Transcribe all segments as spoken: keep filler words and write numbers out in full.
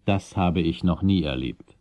Das habe ich noch nie erlebt.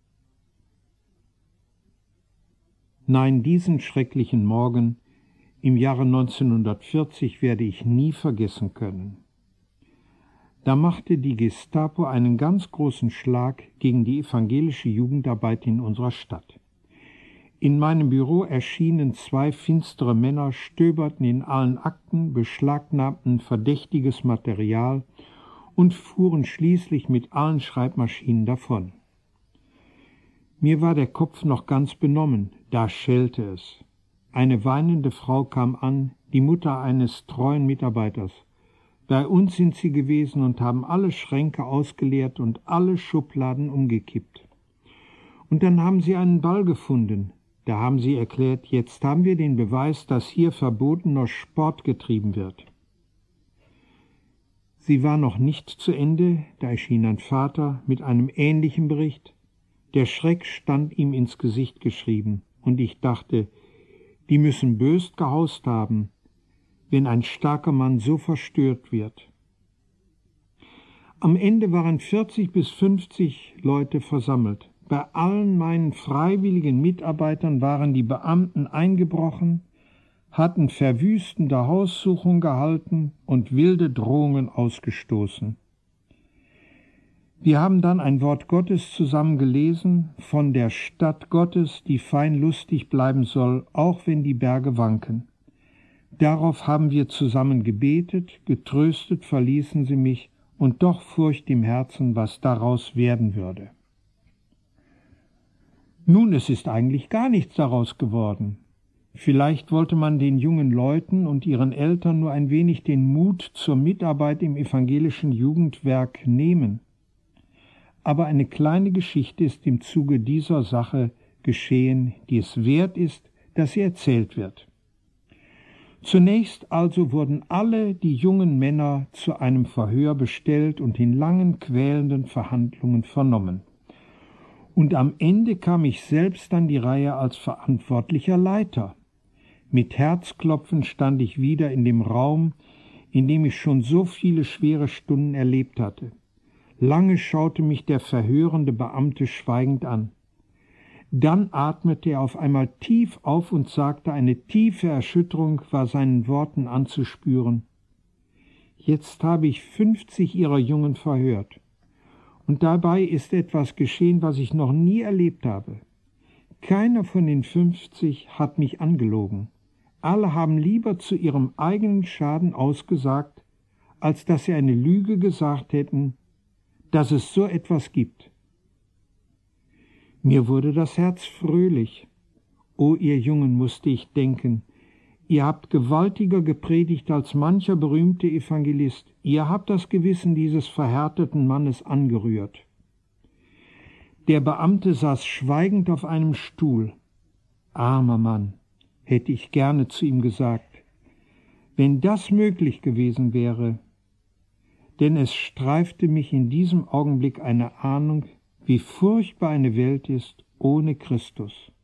Nein, diesen schrecklichen Morgen im Jahre neunzehnhundertvierzig werde ich nie vergessen können. Da machte die Gestapo einen ganz großen Schlag gegen die evangelische Jugendarbeit in unserer Stadt. In meinem Büro erschienen zwei finstere Männer, stöberten in allen Akten, beschlagnahmten verdächtiges Material und fuhren schließlich mit allen Schreibmaschinen davon. Mir war der Kopf noch ganz benommen, da schellte es. Eine weinende Frau kam an, die Mutter eines treuen Mitarbeiters. Bei uns sind sie gewesen und haben alle Schränke ausgeleert und alle Schubladen umgekippt. Und dann haben sie einen Ball gefunden. Da haben sie erklärt, jetzt haben wir den Beweis, dass hier verbotener Sport getrieben wird. Sie war noch nicht zu Ende, da erschien ein Vater mit einem ähnlichen Bericht. Der Schreck stand ihm ins Gesicht geschrieben, und ich dachte, die müssen bös gehaust haben, wenn ein starker Mann so verstört wird. Am Ende waren vierzig bis fünfzig Leute versammelt. Bei allen meinen freiwilligen Mitarbeitern waren die Beamten eingebrochen, hatten verwüstende Haussuchung gehalten und wilde Drohungen ausgestoßen. Wir haben dann ein Wort Gottes zusammen gelesen, von der Stadt Gottes, die fein lustig bleiben soll, auch wenn die Berge wanken. Darauf haben wir zusammen gebetet, getröstet verließen sie mich, und doch Furcht im Herzen, was daraus werden würde. Nun, es ist eigentlich gar nichts daraus geworden. Vielleicht wollte man den jungen Leuten und ihren Eltern nur ein wenig den Mut zur Mitarbeit im evangelischen Jugendwerk nehmen. Aber eine kleine Geschichte ist im Zuge dieser Sache geschehen, die es wert ist, dass sie erzählt wird. Zunächst also wurden alle die jungen Männer zu einem Verhör bestellt und in langen, quälenden Verhandlungen vernommen. Und am Ende kam ich selbst an die Reihe als verantwortlicher Leiter. Mit Herzklopfen stand ich wieder in dem Raum, in dem ich schon so viele schwere Stunden erlebt hatte. Lange schaute mich der verhörende Beamte schweigend an. Dann atmete er auf einmal tief auf und sagte, eine tiefe Erschütterung war seinen Worten anzuspüren. Jetzt habe ich fünfzig ihrer Jungen verhört. Und dabei ist etwas geschehen, was ich noch nie erlebt habe. Keiner von den fünfzig hat mich angelogen. Alle haben lieber zu ihrem eigenen Schaden ausgesagt, als dass sie eine Lüge gesagt hätten, dass es so etwas gibt. Mir wurde das Herz fröhlich. O ihr Jungen, musste ich denken, ihr habt gewaltiger gepredigt als mancher berühmte Evangelist. Ihr habt das Gewissen dieses verhärteten Mannes angerührt. Der Beamte saß schweigend auf einem Stuhl. Armer Mann, hätte ich gerne zu ihm gesagt, wenn das möglich gewesen wäre, denn es streifte mich in diesem Augenblick eine Ahnung, wie furchtbar eine Welt ist ohne Christus.